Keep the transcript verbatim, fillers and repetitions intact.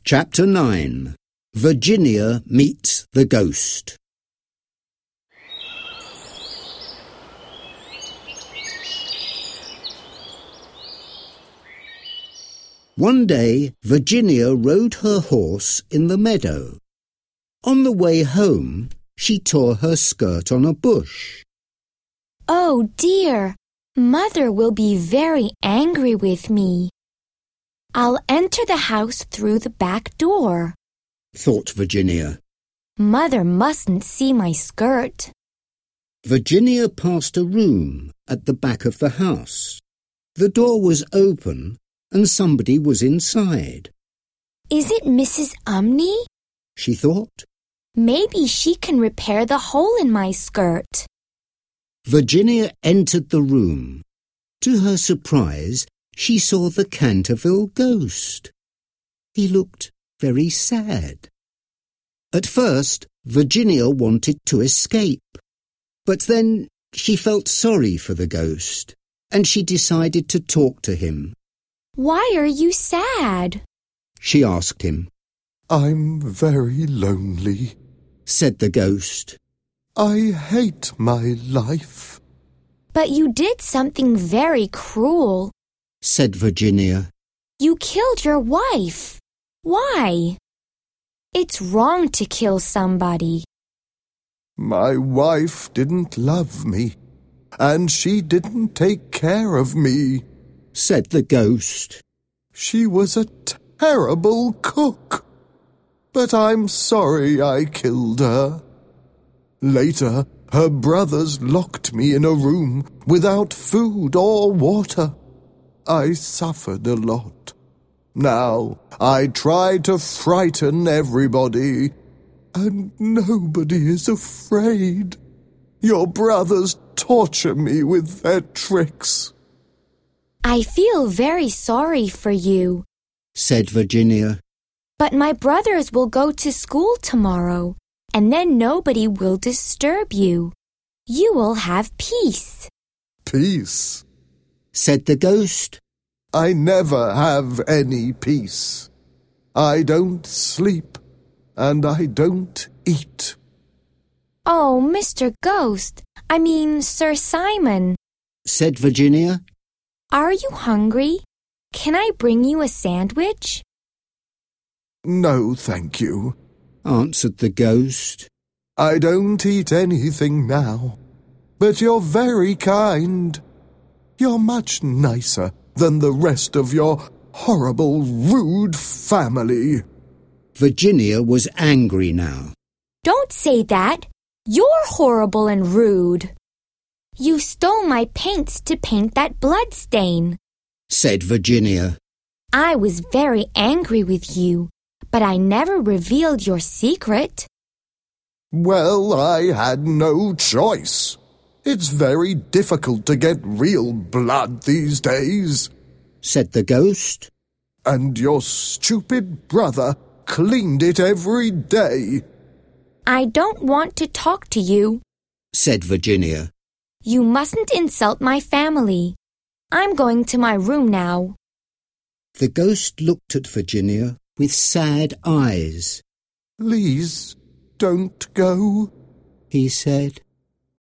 Chapter nine. Virginia Meets the Ghost. One day, Virginia rode her horse in the meadow. On the way home, she tore her skirt on a bush. Oh dear, Mother will be very angry with me. I'll enter the house through the back door, thought Virginia. Mother mustn't see my skirt. Virginia passed a room at the back of the house. The door was open and somebody was inside. Is it Missus Umney? She thought. Maybe she can repair the hole in my skirt. Virginia entered the room. To her surprise, she saw the Canterville ghost. He looked very sad. At first, Virginia wanted to escape, but then she felt sorry for the ghost, and she decided to talk to him. Why are you sad? She asked him. I'm very lonely, said the ghost. I hate my life. But you did something very cruel, said Virginia. You killed your wife. Why? It's wrong to kill somebody. My wife didn't love me, and she didn't take care of me, said the ghost. She was a terrible cook, but I'm sorry I killed her. Later, her brothers locked me in a room without food or water. I suffered a lot. Now I try to frighten everybody, and nobody is afraid. Your brothers torture me with their tricks. I feel very sorry for you, said Virginia. But my brothers will go to school tomorrow, and then nobody will disturb you. You will have peace. Peace? said the ghost. I never have any peace. I don't sleep, and I don't eat. Oh, Mister Ghost, I mean Sir Simon, said Virginia. Are you hungry? Can I bring you a sandwich? No, thank you, answered the ghost. I don't eat anything now, but you're very kind. You're much nicer than the rest of your horrible, rude family. Virginia was angry now. Don't say that. You're horrible and rude. You stole my paints to paint that blood stain, said Virginia. I was very angry with you, but I never revealed your secret. Well, I had no choice. It's very difficult to get real blood these days, said the ghost. And your stupid brother cleaned it every day. I don't want to talk to you, said Virginia. You mustn't insult my family. I'm going to my room now. The ghost looked at Virginia with sad eyes. Please, don't go, he said.